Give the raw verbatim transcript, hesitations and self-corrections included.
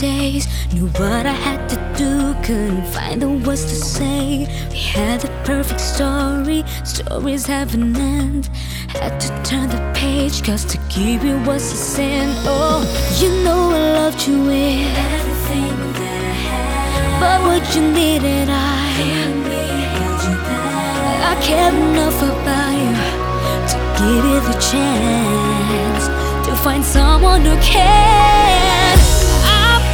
days. Knew what I had to do, couldn't find the words to say. We had the perfect story, stories have an end. Had to turn the page, cause to keep it was a sin. Oh, you know I loved you with everything that I had, but what you needed I I cared enough about you to give you the chance to find someone who cares.